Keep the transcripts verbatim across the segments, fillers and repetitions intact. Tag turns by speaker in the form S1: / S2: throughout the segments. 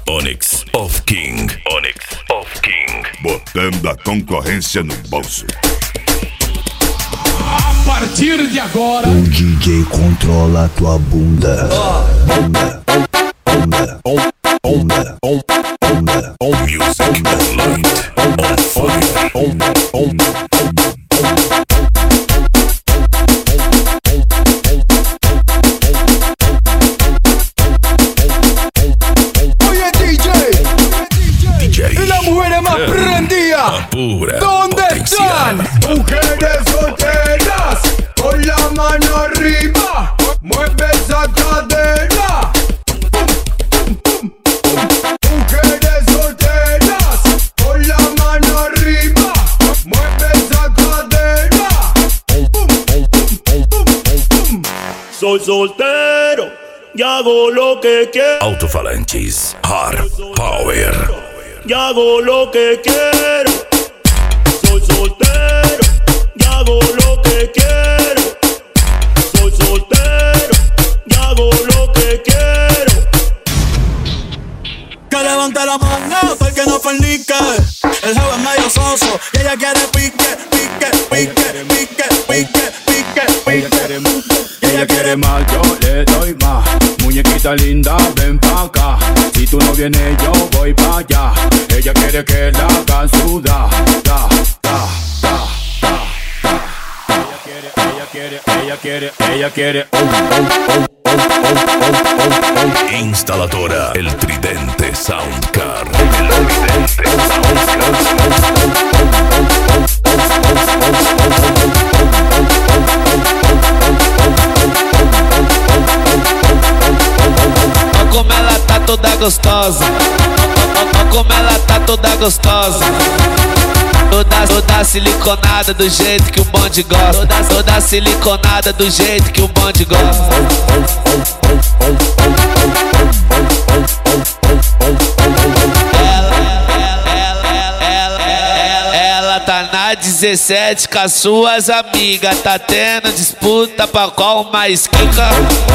S1: Onyx of King. Onyx of King.
S2: Botando a concorrência no bolso.
S3: A partir de agora,
S4: o D J controla a tua bunda. Bunda, bunda, bunda, bunda.
S1: Music Light on fire.
S3: y las mujeres más prendidas, ¿dónde están? Mujeres solteras, con la mano arriba, mueve esa cadera. Pum, pum, pum, pum. Mujeres solteras, con la mano arriba, mueve esa cadera. Pum, pum, pum, pum, pum.
S5: Soy soltero y hago lo que quiero.
S1: Alto-falantes Hard Power.
S5: Y hago lo que quiero. Soy soltero y hago lo que quiero. Soy soltero y hago lo que quiero.
S6: Que levante la mano porque no fornique. El juego es medio soso y ella quiere pique, pique, pique, pique, pique, pique, pique.
S7: Ella quiere más, yo le doy más. Muñequita linda, ven pa' acá. Si tú no vienes, yo voy pa' allá. Ella quiere que la hagan sudar. Da, da, da, da, da. Ella quiere, ella quiere, ella quiere, ella quiere. Oh, oh, oh, oh, oh, oh, oh.
S1: Instaladora El Tridente Soundcar. El Tridente
S8: Olha como ela tá toda gostosa. Olha como ela tá toda gostosa. Toda, toda siliconada do jeito que o bonde gosta. Toda, toda siliconada do jeito que o bonde gosta. Ela, ela, ela, ela, ela, ela tá na dezessete com as suas amigas. Tá tendo disputa pra qual mais quica.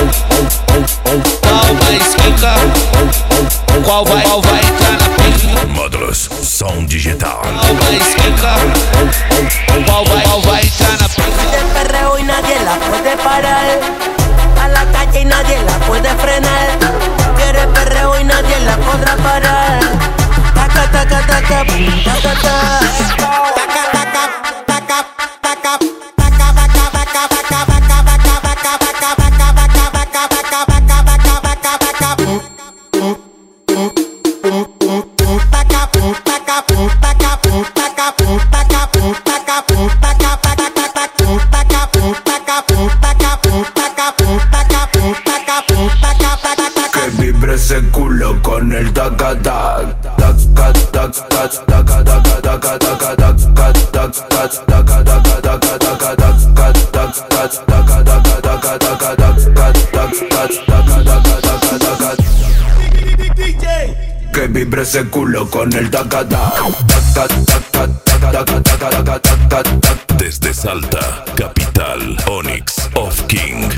S8: Qual mais quica? Qual vai, qual vai entrar na pica?
S1: Módulos Som Digital.
S8: Qual mais quica? Qual vai, qual vai entrar na pica?
S9: El perreo y nadie la puede parar. A la calle y nadie la puede frenar. Quiere perreo y nadie la podrá parar. Taca, taca, taca, boom, taca, taca. Taca, taca, taca, taca.
S10: Que vibre ese culo con el taca tac taca tac tac taca taca taca taca taca tac taca taca taca taca taca taca. Que vibre ese culo con el taca tac taca taca taca taca taca.
S1: Desde Salta, capital, Onyx of King.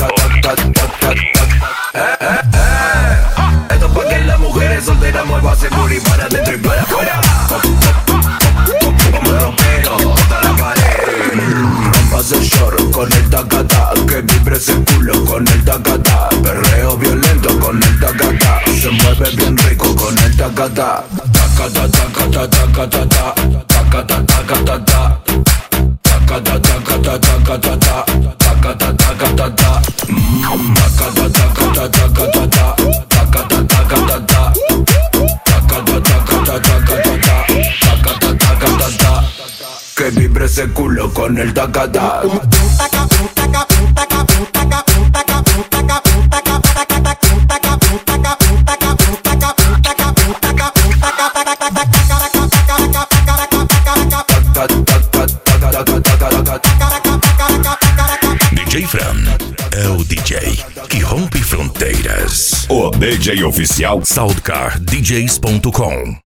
S10: Eh, eh, eh. Esto pa' que las mujeres solteras muevan seguro y para adentro y para afuera. Como rompero, contra la pared. Rompas el short con el tacata. Que vibre ese culo con el tacata. Perreo violento con el tacata. Se mueve bien rico con el tacata. Tacata, tacata, tacata, tacata, tacata, tacata. Takata takata takata takata takata ta. Takata takata takata ta. Takata takata ta. Takata takata takata ta. Takata takata ta. Que vibre ese culo con el takata.
S1: D J Fran é o D J que rompe fronteiras.
S2: O D J oficial
S1: Soundcar D Js ponto com.